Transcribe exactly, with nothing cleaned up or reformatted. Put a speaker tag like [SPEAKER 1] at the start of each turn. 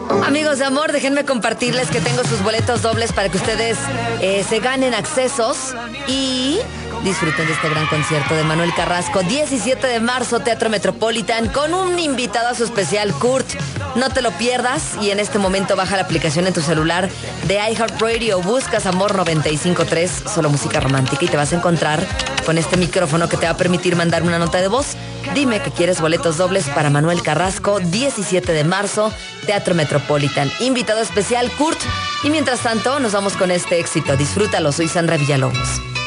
[SPEAKER 1] Amigos de amor, déjenme compartirles que tengo sus boletos dobles para que ustedes eh, se ganen accesos y disfruten de este gran concierto de Manuel Carrasco, diecisiete de marzo, Teatro Metropolitan, con un invitado a su especial, Kurt. No te lo pierdas y en este momento baja la aplicación en tu celular de iHeartRadio, buscas Amor noventa y cinco punto tres, solo música romántica, y te vas a encontrar con este micrófono que te va a permitir mandar una nota de voz. Dime que quieres boletos dobles para Manuel Carrasco, diecisiete de marzo, Teatro Metropolitan. Invitado especial, Kurt. Y mientras tanto, nos vamos con este éxito. Disfrútalo, soy Sandra Villalobos.